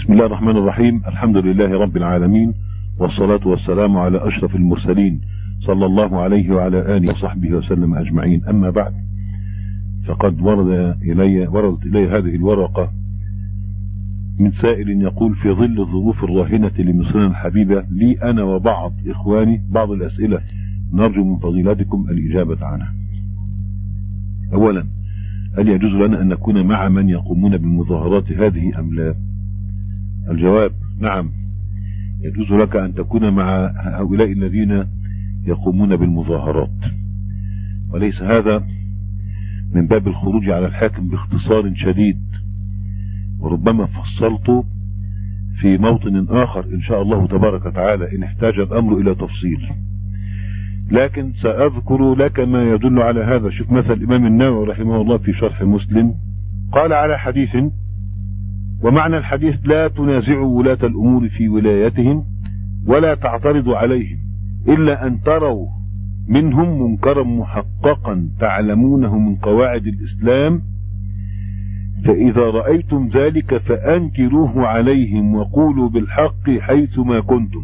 بسم الله الرحمن الرحيم. الحمد لله رب العالمين، والصلاة والسلام على أشرف المرسلين صلى الله عليه وعلى آله وصحبه وسلم أجمعين. أما بعد، فقد وردت إلي هذه الورقة من سائل يقول: في ظل الظروف الراهنة لمصرنا الحبيبة، لي أنا وبعض إخواني بعض الأسئلة نرجو من فضيلتكم الإجابة عنها. أولا، هل يجوز لنا أن نكون مع من يقومون بالمظاهرات هذه أم لا؟ الجواب: نعم، يجوز لك أن تكون مع هؤلاء الذين يقومون بالمظاهرات، وليس هذا من باب الخروج على الحاكم باختصار شديد، وربما فصلت في موطن آخر إن شاء الله تبارك وتعالى إن احتاج الأمر إلى تفصيل، لكن سأذكر لك ما يدل على هذا. شوف مثل الإمام النووي رحمه الله في شرح مسلم، قال على حديث: ومعنى الحديث: لا تنازعوا ولاة الأمور في ولايتهم ولا تعترضوا عليهم إلا أن تروا منهم منكرا محققا تعلمونه من قواعد الإسلام، فإذا رأيتم ذلك فأنكروه عليهم وقولوا بالحق حيثما كنتم.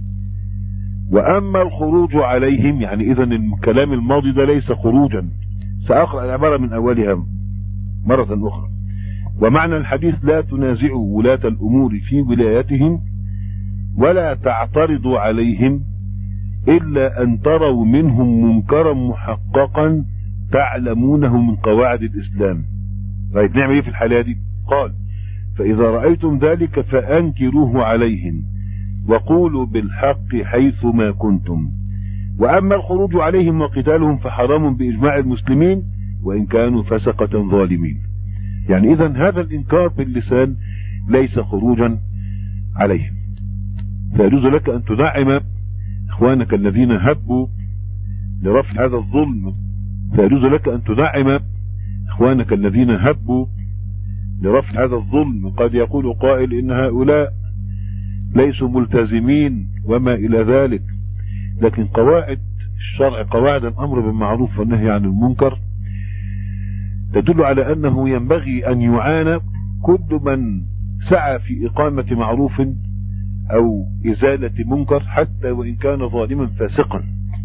وأما الخروج عليهم، يعني إذن الكلام الماضي ده ليس خروجا. سأقرأ العبارة من أولها مرة أخرى. ومعنى الحديث: لا تنازعوا ولاة الأمور في ولايتهم ولا تعترضوا عليهم إلا أن تروا منهم منكرا محققا تعلمونه من قواعد الإسلام. طيب نعمل ايه في الحالة دي؟ قال: فإذا رأيتم ذلك فأنكروه عليهم وقولوا بالحق حيثما كنتم. وأما الخروج عليهم وقتالهم فحرام بإجماع المسلمين وإن كانوا فسقة ظالمين. يعني إذن هذا الإنكار باللسان ليس خروجا عليهم، فيجوز لك أن تدعم إخوانك الذين هبوا لرفع هذا الظلم، فيجوز لك أن تدعم إخوانك الذين هبوا لرفع هذا الظلم. قد يقول قائل إن هؤلاء ليسوا ملتزمين وما إلى ذلك، لكن قواعد الشرع، قواعد الأمر بالمعروف والنهي عن المنكر، تدل على أنه ينبغي أن يعانى كل من سعى في إقامة معروف أو إزالة منكر حتى وإن كان ظالما فاسقا،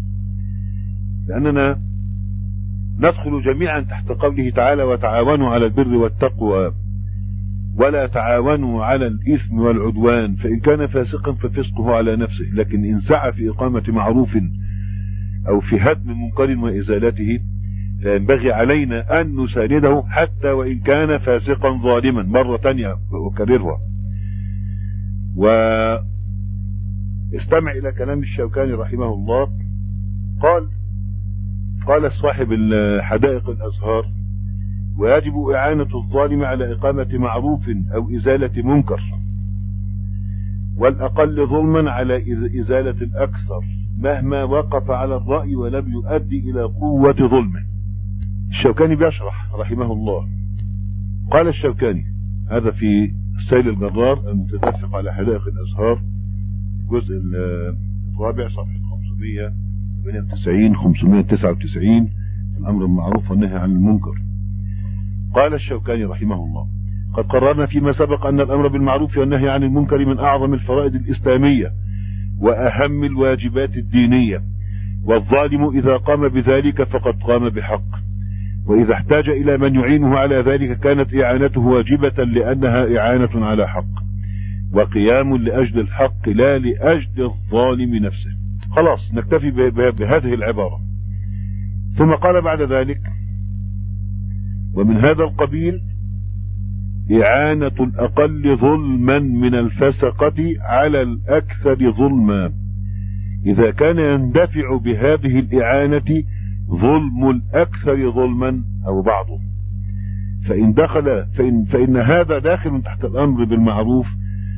لأننا ندخل جميعا تحت قوله تعالى: وتعاونوا على البر والتقوى ولا تعاونوا على الإثم والعدوان، فإن كان فاسقا ففسقه على نفسه. لكن إن سعى في إقامة معروف أو في هدم منكر وإزالته فينبغي علينا أن نسانده حتى وإن كان فاسقا ظالما. مرة تانية وكررها. واستمع إلى كلام الشوكاني رحمه الله. قال صاحب حدائق الأزهار: ويجب إعانة الظالم على إقامة معروف أو إزالة منكر، والأقل ظلما على إزالة الأكثر مهما وقف على الرأي ولم يؤدي إلى قوة ظلمه. الشوكاني بيشرح رحمه الله. قال الشوكاني، هذا في السيل الجرار المتدفق على حدائق الأزهار، الجزء الرابع صفحة 598-599، الأمر بالمعروف والنهي عن المنكر. قال الشوكاني رحمه الله: قد قررنا فيما سبق أن الأمر بالمعروف والنهي عن المنكر من أعظم الفرائض الإسلامية وأهم الواجبات الدينية، والظالم إذا قام بذلك فقد قام بحق، وإذا احتاج إلى من يعينه على ذلك كانت إعانته واجبة لأنها إعانة على حق وقيام لأجل الحق لا لأجل الظالم نفسه. خلاص نكتفي بهذه العبارة. ثم قال بعد ذلك: ومن هذا القبيل إعانة الأقل ظلما من الفسقة على الأكثر ظلما، إذا كان يندفع بهذه الإعانة ظلم الأكثر ظلما أو بعضه، فإن هذا داخل تحت الأمر بالمعروف،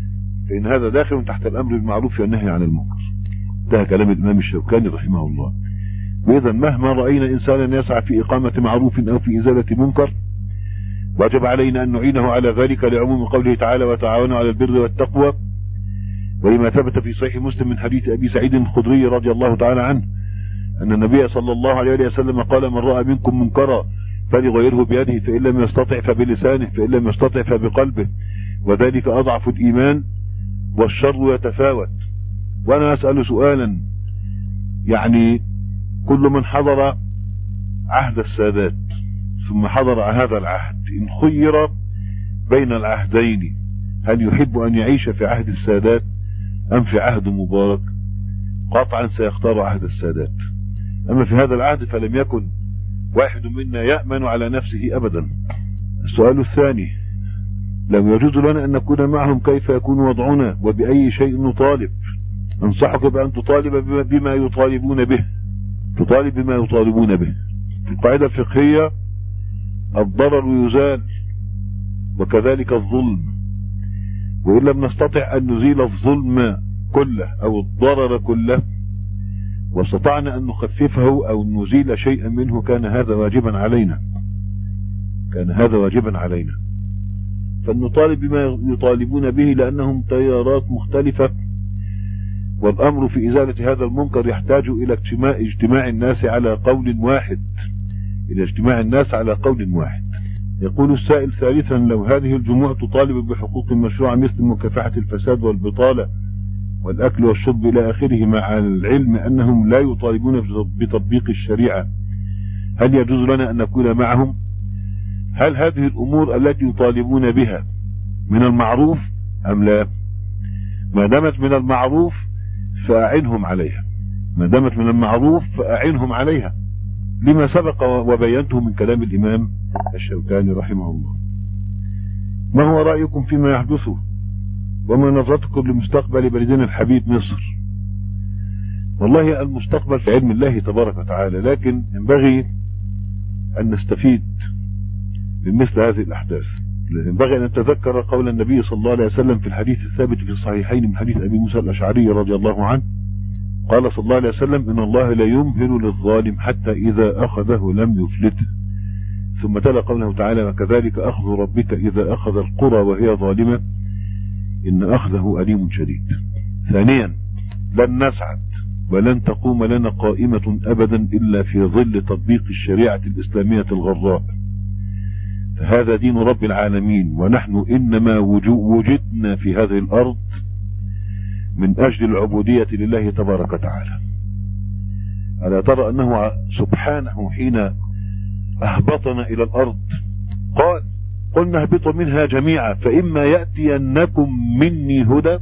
والنهي عن المنكر. ده كلام الإمام الشوكاني رحمه الله. وإذا مهما رأينا إنسانا يسعى في إقامة معروف أو في إزالة منكر وجب علينا أن نعينه على ذلك لعموم قوله تعالى: وتعاونوا على البر والتقوى، ولما ثبت في صحيح مسلم من حديث أبي سعيد الخدري رضي الله تعالى عنه أن النبي صلى الله عليه وسلم قال: من رأى منكم منكرا فليغيره بيده، فإن لم يستطع فبلسانه، فإن لم يستطع فبقلبه، وذلك أضعف الإيمان والشر يتفاوت. وأنا أسأل سؤالا، يعني كل من حضر عهد السادات ثم حضر هذا العهد إن خير بين العهدين هل يحب أن يعيش في عهد السادات أم في عهد مبارك؟ قطعا سيختار عهد السادات. أما في هذا العهد فلم يكن واحد منا يأمن على نفسه أبدا. السؤال الثاني، لو يجوز لنا أن نكون معهم كيف يكون وضعنا وبأي شيء نطالب؟ أنصحك بأن تطالب بما يطالبون به، تطالب بما يطالبون به. في القاعدة الفقهية الضرر يزال وكذلك الظلم، وإن لم نستطع أن نزيل الظلم كله أو الضرر كله واستطعنا أن نخففه أو نزيل شيئا منه كان هذا واجبا علينا، كان هذا واجبا علينا. فلنطالب بما يطالبون به لأنهم تيارات مختلفة، والأمر في إزالة هذا المنكر يحتاج إلى اجتماع الناس على قول واحد، إلى اجتماع الناس على قول واحد. يقول السائل ثالثا، لو هذه الجموع تطالب بحقوق مشروعة مثل مكافحة الفساد والبطالة والأكل والشرب إلى آخره مع العلم أنهم لا يطالبون بتطبيق الشريعة، هل يجوز لنا أن نكون معهم؟ هل هذه الأمور التي يطالبون بها من المعروف أم لا؟ ما دامت من المعروف فأعنهم عليها، ما دامت من المعروف فأعنهم عليها، لما سبق وبينته من كلام الإمام الشوكاني رحمه الله. ما هو رأيكم فيما يحدث وما نظرتكم لمستقبل بلدنا الحبيب مصر؟ والله المستقبل في علم الله تبارك وتعالى، لكن ينبغي أن نستفيد من مثل هذه الأحداث. ينبغي أن نتذكر قول النبي صلى الله عليه وسلم في الحديث الثابت في الصحيحين من حديث أبي موسى الأشعري رضي الله عنه، قال صلى الله عليه وسلم: إن الله لا يمهل للظالم حتى إذا أخذه لم يفلته. ثم تلا قوله تعالى: وكذلك أخذ ربك إذا أخذ القرى وهي ظالمة إن أخذه أليم شديد. ثانيا، لن نسعد ولن تقوم لنا قائمة أبدا إلا في ظل تطبيق الشريعة الإسلامية الغراء، فهذا دين رب العالمين، ونحن إنما وجدنا في هذه الأرض من أجل العبودية لله تبارك وتعالى. ألا ترى أنه سبحانه حين أهبطنا إلى الأرض قال: قلنا اهبطوا منها جميعا فإما يأتينكم مني هدى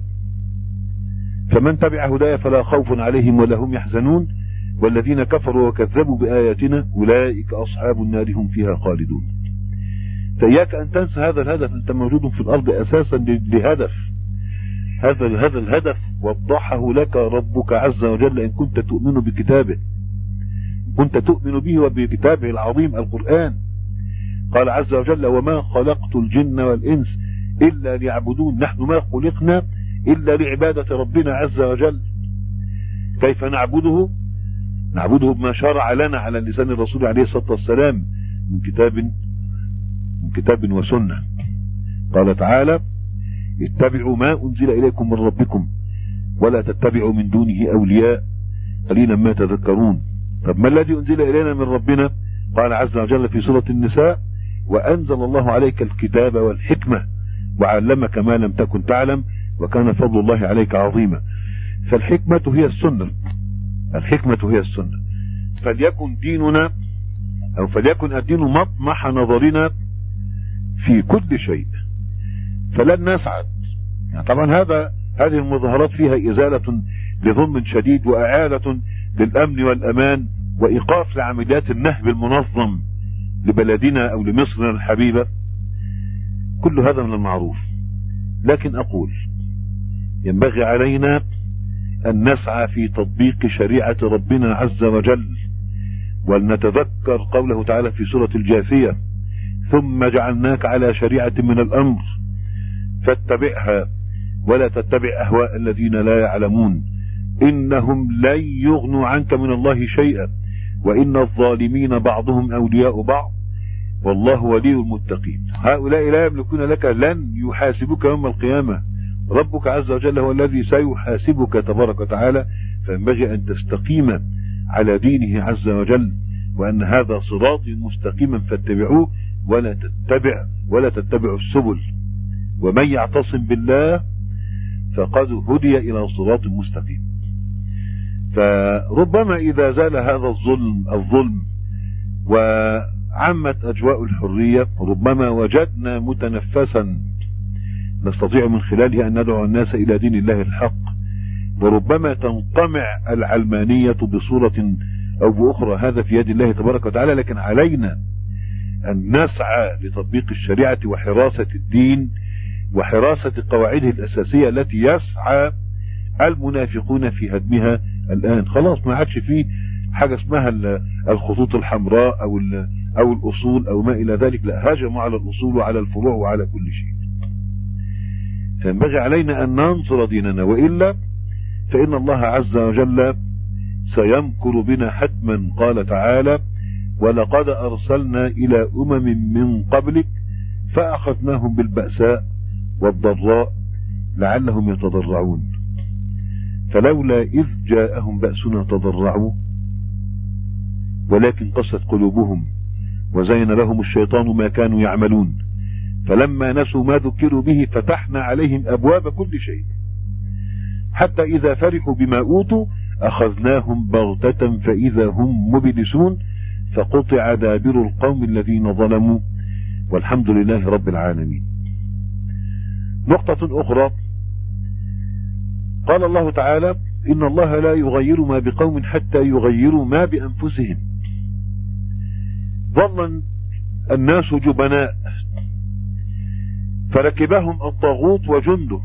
فمن تبع هدايا فلا خوف عليهم ولا هم يحزنون والذين كفروا وكذبوا بآياتنا أولئك أصحاب النار هم فيها خالدون. فإياك أن تنسى هذا الهدف، أنت موجود في الأرض أساسا لهدف، هذا الهدف وضحه لك ربك عز وجل إن كنت تؤمن بكتابه، كنت تؤمن به وبكتابه العظيم القرآن. قال عز وجل: وما خلقت الجن والإنس إلا ليعبدون، نحن ما خلقنا إلا لعبادة ربنا عز وجل. كيف نعبده؟ نعبده بما شرع لنا على لسان الرسول عليه الصلاة والسلام من كتاب وسنة. قال تعالى: اتبعوا ما أنزل إليكم من ربكم ولا تتبعوا من دونه أولياء قليلا ما تذكرون. طب ما الذي أنزل إلينا من ربنا؟ قال عز وجل في سورة النساء: وأنزل الله عليك الكتاب والحكمة وعلمك ما لم تكن تعلم وكان فضل الله عليك عظيما. فالحكمة هي السنة، الحكمة هي السنة. فليكن ديننا أو فليكن الدين مطمح نظرنا في كل شيء، فلن نسعد. يعني طبعا هذه المظاهرات فيها إزالة لظلم شديد وإعادة للأمن والأمان وإيقاف لعمليات النهب المنظم لبلدنا أو لمصرنا الحبيبة، كل هذا من المعروف. لكن أقول ينبغي علينا أن نسعى في تطبيق شريعة ربنا عز وجل، ولنتذكر قوله تعالى في سورة الجاثية: ثم جعلناك على شريعة من الأمر فاتبعها ولا تتبع أهواء الذين لا يعلمون إنهم لن يغنوا عنك من الله شيئا وإن الظالمين بعضهم أولياء بعض والله ولي المتقين. هؤلاء لا يملكون لك، لن يحاسبك يوم القيامة، ربك عز وجل هو الذي سيحاسبك تبارك وتعالى. فينبغي أن تستقيم على دينه عز وجل، وأن هذا صراطي مستقيما فاتبعوه ولا تتبعوا السبل ومن يعتصم بالله فقد هدي إلى صراط مستقيم. فربما إذا زال هذا الظلم وعمت أجواء الحرية، ربما وجدنا متنفسا نستطيع من خلاله أن ندعو الناس إلى دين الله الحق، وربما تنقمع العلمانية بصورة أو بأخرى، هذا في يد الله تبارك وتعالى. لكن علينا أن نسعى لتطبيق الشريعة وحراسة الدين وحراسة قواعده الأساسية التي يسعى المنافقون في هدمها الآن. خلاص ما عادش فيه حاجة اسمها الخطوط الحمراء أو الأصول أو ما إلى ذلك، لا، هاجموا على الأصول وعلى الفروع وعلى كل شيء. فينبغي علينا أن ننصر ديننا، وإلا فإن الله عز وجل سيمكر بنا حتما. قال تعالى: ولقد أرسلنا إلى أمم من قبلك فأخذناهم بالبأساء والضراء لعلهم يتضرعون فلولا إذ جاءهم بأسنا تضرعوا ولكن قست قلوبهم وزين لهم الشيطان ما كانوا يعملون فلما نسوا ما ذكروا به فتحنا عليهم أبواب كل شيء حتى إذا فرحوا بما أوتوا أخذناهم بغتة فإذا هم مبلسون فقطع دابر القوم الذين ظلموا والحمد لله رب العالمين. نقطة أخرى، قال الله تعالى: إن الله لا يغير ما بقوم حتى يغيروا ما بأنفسهم. ظل الناس جبناء فركبهم الطاغوت وجنده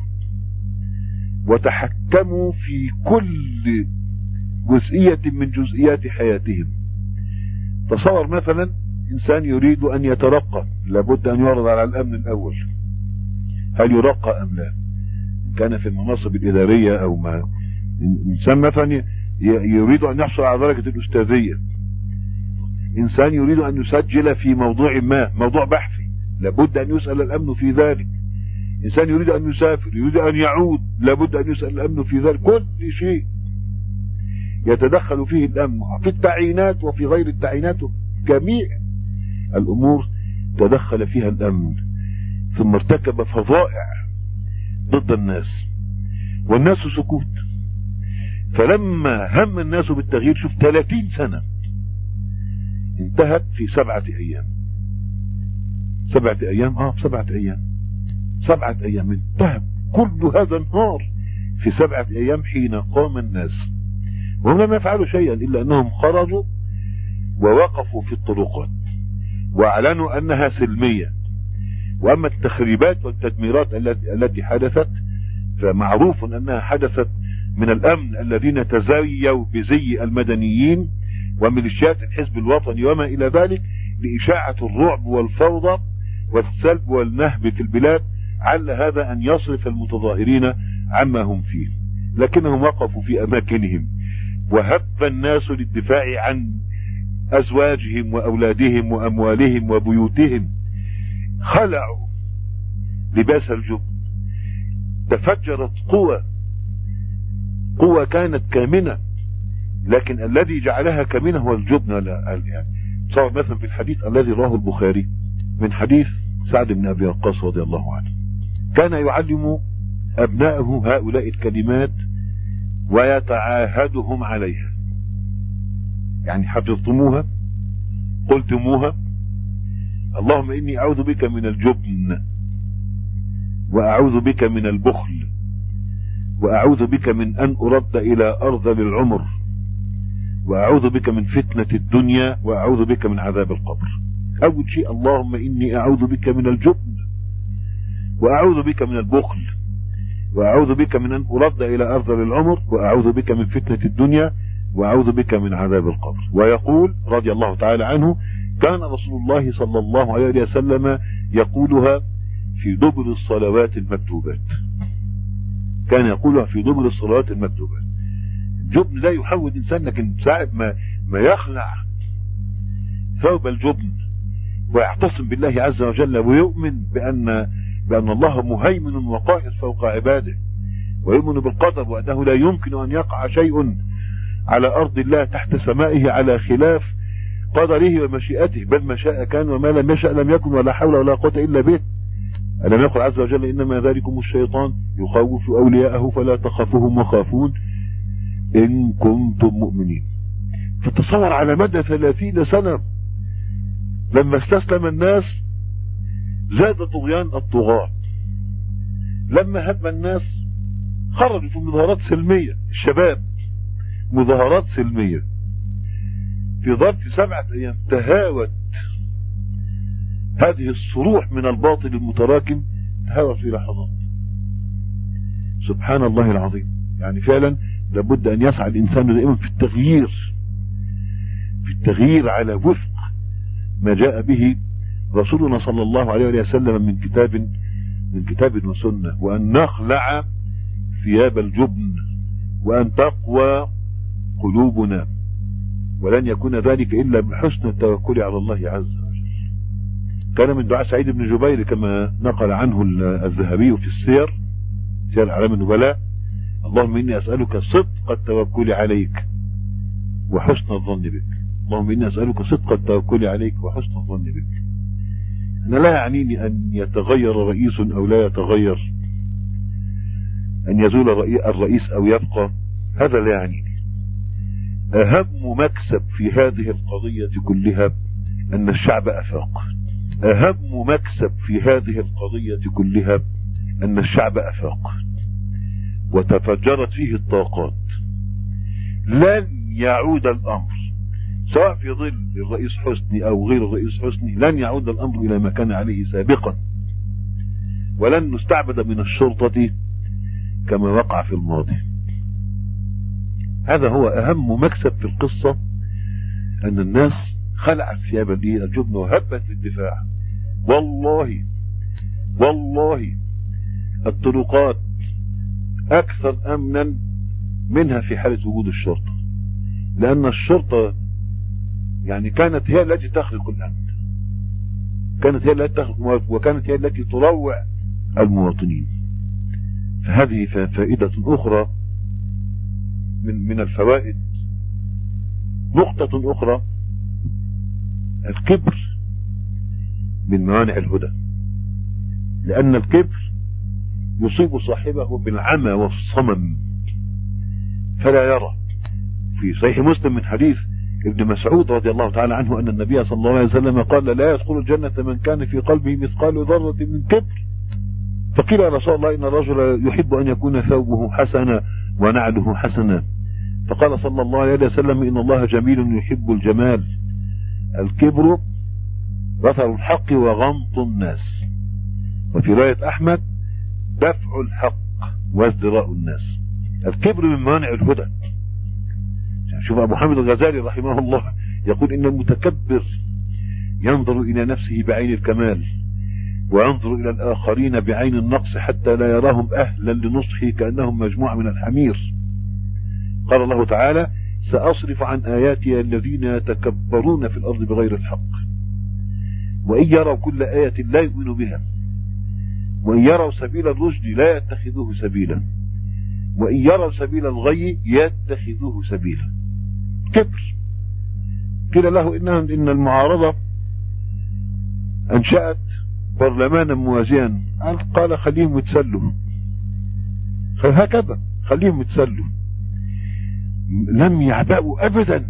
وتحكموا في كل جزئية من جزئيات حياتهم. تصور مثلا إنسان يريد أن يترقى، لابد أن يعرض على الأمن الأول هل يرقى أم لا، كان في المناصب الإدارية أو ما. إنسان مثلا يريد أن يحصل على درجة الأستاذية، إنسان يريد أن يسجل في موضوع ما، موضوع بحثي، لابد أن يسأل الأمن في ذلك. إنسان يريد أن يسافر، يريد أن يعود، لابد أن يسأل الأمن في ذلك. كل شيء يتدخل فيه الأمن في التعيينات وفي غير التعيينات، جميع الأمور تدخل فيها الأمن، ثم ارتكب فظائع ضد الناس والناس سكوت. فلما هم الناس بالتغيير، شوف 30 سنة انتهت في 7 أيام. 7 أيام 7 أيام انتهت كل هذا النهار في 7 أيام حين قام الناس، وهم لم يفعلوا شيئا إلا أنهم خرجوا ووقفوا في الطرقات واعلنوا أنها سلمية. وأما التخريبات والتدميرات التي حدثت فمعروف أنها حدثت من الأمن الذين تزيوا بزي المدنيين وميليشيات الحزب الوطني وما إلى ذلك لإشاعة الرعب والفوضى والسلب والنهب في البلاد، عل هذا أن يصرف المتظاهرين عما هم فيه. لكنهم وقفوا في أماكنهم وهب الناس للدفاع عن أزواجهم وأولادهم وأموالهم وبيوتهم، خلعوا لباس الجبن، تفجرت قوة كانت كامنة، لكن الذي جعلها كامنة هو الجبن. يعني صار مثلا في الحديث الذي رواه البخاري من حديث سعد بن أبي وقاص رضي الله عنه، كان يعلم أبنائه هؤلاء الكلمات ويتعاهدهم عليها. يعني حفظتموها، قلتموها، اللهم إني أعوذ بك من الجبن وأعوذ بك من البخل وأعوذ بك من أن أرد إلى أرذل العمر وأعوذ بك من فتنة الدنيا وأعوذ بك من عذاب القبر. أول شيء اللهم إني أعوذ بك من الجبن وأعوذ بك من البخل وأعوذ بك من أن أرد إلى أرذل العمر وأعوذ بك من فتنة الدنيا وأعوذ بك من عذاب القبر. ويقول رضي الله تعالى عنه: كان رسول الله صلى الله عليه وسلم يقولها في دبر الصلوات المكتوبات. كان يقولها في دبر الصلوات المكتوبات. الجبن لا يحول إنسان، لكن ساعة ما يخلع ثوب الجبن ويعتصم بالله عز وجل ويؤمن بأن الله مهيمن وقائد فوق عباده، ويؤمن بالقدر وأنه لا يمكن أن يقع شيء على أرض الله تحت سمائه على خلاف قدره ومشيئته، بل ما شاء كان وما لم يشأ لم يكن ولا حول ولا قوة إلا به. ألم يقل عز وجل إنما ذلكم الشيطان يخوف أولياءه فلا تخافوهم وخافون إن كنتم مؤمنين. فتصور على مدى 30 سنة لما استسلم الناس زاد طغيان الطغاة، لما هب الناس خرجوا في مظاهرات سلمية، الشباب مظاهرات سلمية، في ظرف 7 أيام تهاوت هذه الصروح من الباطل المتراكم، تهاوت في لحظات. سبحان الله العظيم. يعني فعلا لابد أن يسعى الإنسان دائما في التغيير على وفق ما جاء به رسولنا صلى الله عليه وسلم من كتاب وسنة، وأن نخلع ثياب الجبن وأن تقوى قلوبنا، ولن يكون ذلك إلا بحسن التوكل على الله عز وجل. كان من دعاء سعيد بن جبير كما نقل عنه الذهبي في سير أعلام النبلاء: اللهم إني أسألك صدق التوكل عليك وحسن الظن بك. اللهم إني أسألك صدق التوكل عليك وحسن الظن بك. أنا لا يعنيني أن يتغير رئيس أو لا يتغير، أن يزول الرئيس أو يبقى، هذا لا يعنيني. أهم مكسب في هذه القضية كلها أن الشعب أفاق. أهم مكسب في هذه القضية كلها أن الشعب أفاق وتفجرت فيه الطاقات. لن يعود الأمر سواء في ظل الرئيس حسني أو غير الرئيس حسني، لن يعود الأمر إلى ما كان عليه سابقا، ولن نستعبد من الشرطة كما وقع في الماضي. هذا هو أهم مكسب في القصة، أن الناس خلعت ثياب الجبن وهبت للدفاع. والله الطرقات أكثر أمنا منها في حالة وجود الشرطة، لأن الشرطة يعني كانت هي التي تخلق الأمن، كانت هي التي تخلق، وكانت هي التي تروع المواطنين. فهذه فائدة أخرى من الفوائد. نقطة أخرى: الكبر من موانع الهدى، لأن الكبر يصيب صاحبه بالعمى والصمم فلا يرى. في صحيح مسلم من حديث ابن مسعود رضي الله تعالى عنه أن النبي صلى الله عليه وسلم قال: لا يدخل الجنة من كان في قلبه مثقال ذرة من كبر. فقيل يا رسول الله: إن الرجل يحب أن يكون ثوبه حسنا ونعله حسنا. فقال صلى الله عليه وسلم: إن الله جميل يحب الجمال. الكبر بطر الحق وغمط الناس. وفي رواية أحمد: دفع الحق وازدراء الناس. الكبر من موانع الهدى. شوف أبو حامد الغزالي رحمه الله يقول: إن المتكبر ينظر إلى نفسه بعين الكمال، وينظر إلى الآخرين بعين النقص، حتى لا يراهم أهلا لنصحه كأنهم مجموعة من الحمير. قال الله تعالى: سأصرف عن آياتي الذين يتكبرون في الأرض بغير الحق، وإن يروا كل آية لا يؤمنوا بها، وإن يروا سبيل الرشد لا يتخذوه سبيلا، وإن يروا سبيل الغي يتخذوه سبيلا. كبر. قيل له إن المعارضة أنشأت برلمانا موازيا. قال: خليهم يتسلوا، هكذا خليهم يتسلوا. لم يعبأوا أبدا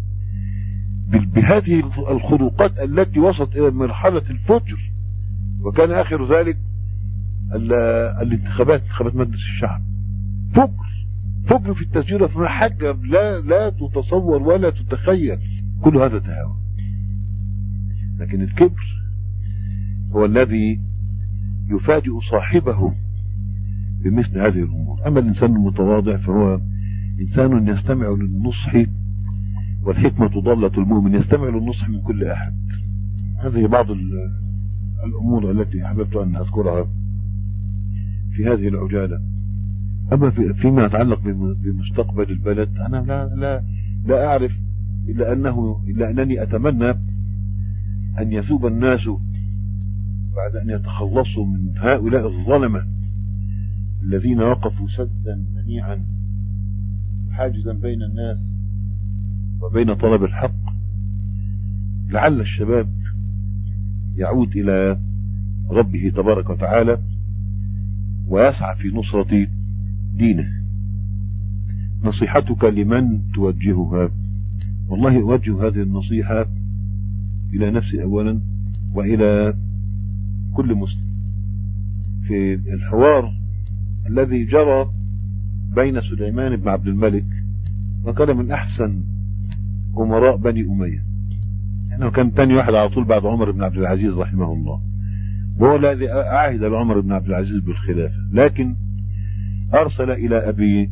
بهذه الخروقات التي وصلت إلى مرحلة الفجر. وكان آخر ذلك الانتخابات مجلس الشعب. فجر في التسجيل في حاجة لا تتصور ولا تتخيل. كل هذا تهاوى. لكن الكبر هو الذي يفاجئ صاحبه بمثل هذه الأمور. أما الإنسان المتواضع فهو إنسان يستمع للنصح، والحكمة ضالة المؤمن، يستمع للنصح من كل أحد. هذه بعض الأمور التي أحببت أن أذكرها في هذه العجالة. أما فيما يتعلق بمستقبل البلد، أنا لا أعرف إلا أنني أتمنى أن يثوب الناس بعد أن يتخلصوا من هؤلاء الظلمة الذين وقفوا سدا منيعا حاجزا بين الناس وبين طلب الحق. لعل الشباب يعود إلى ربه تبارك وتعالى ويسعى في نصرة دينه. نصيحتك لمن توجهها؟ والله أوجه هذه النصيحة إلى نفسي أولا وإلى كل مسلم. في الحوار الذي جرى بين سليمان بن عبد الملك، وكان من أحسن أمراء بني أمية، يعني كان تاني واحد على طول بعد عمر بن عبد العزيز رحمه الله، وهو الذي عهد لعمر بن عبد العزيز بالخلافة، لكن أرسل إلى أبي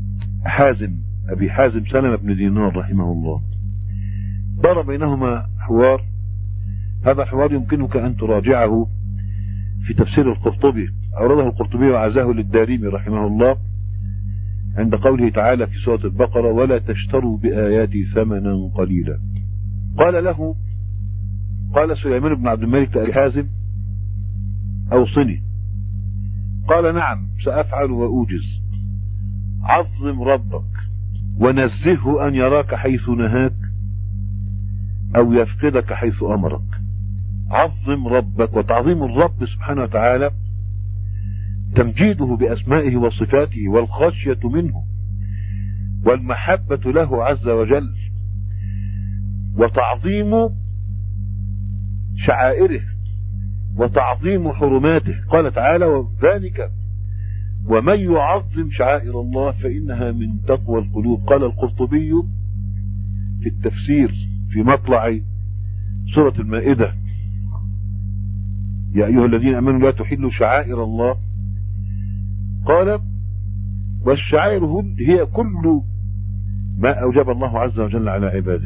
حازم سلمة بن دينار رحمه الله، دار بينهما حوار. هذا الحوار يمكنك أن تراجعه في تفسير القرطبي، أورده القرطبي وعزاه للدارمي رحمه الله عند قوله تعالى في سورة البقرة: ولا تشتروا بآياتي ثمنا قليلا. قال سليمان بن عبد الملك لأبي حازم: أوصني. قال: نعم سأفعل وأوجز. عظم ربك ونزهه أن يراك حيث نهاك أو يفقدك حيث أمرك. عظم ربك، وتعظيم الرب سبحانه وتعالى تمجيده بأسمائه وصفاته والخشية منه والمحبة له عز وجل، وتعظيم شعائره وتعظيم حرماته. قال تعالى: وذلك ومن يعظم شعائر الله فإنها من تقوى القلوب. قال القرطبي في التفسير في مطلع سورة المائدة: يا أيها الذين آمنوا لا تحلوا شعائر الله. قال: والشعائر هي كل ما أوجب الله عز وجل على عباده.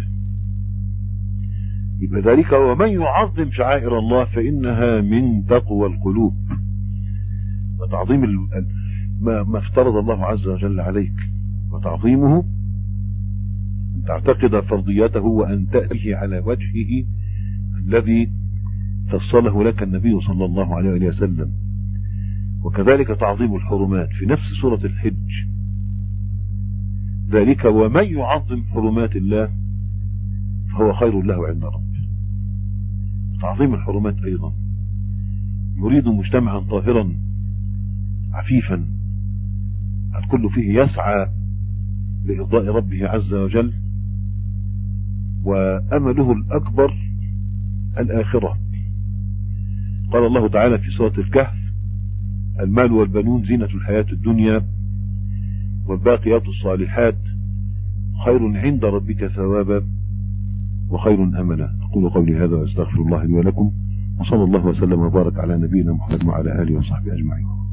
يبقى ذلك ومن يعظم شعائر الله فإنها من تقوى القلوب، وتعظيم ما افترض الله عز وجل عليك، وتعظيمه أن تعتقد فرضيته وأن تأتيه على وجهه الذي فصله لك النبي صلى الله عليه وسلم. وكذلك تعظيم الحرمات في نفس سورة الحج: ذلك ومن يعظم حرمات الله فهو خير له عند ربه. تعظيم الحرمات أيضا يريد مجتمعا طاهرا عفيفا الكل فيه يسعى لإرضاء ربه عز وجل، وأمله الأكبر الآخرة. قال الله تعالى في سورة الكهف: المال والبنون زينة الحياة الدنيا والباقيات الصالحات خير عند ربك ثوابا وخير أملا. أقول قولي هذا وأستغفر الله لي ولكم، وصلى الله وسلم وبارك على نبينا محمد وعلى آله وصحبه أجمعين.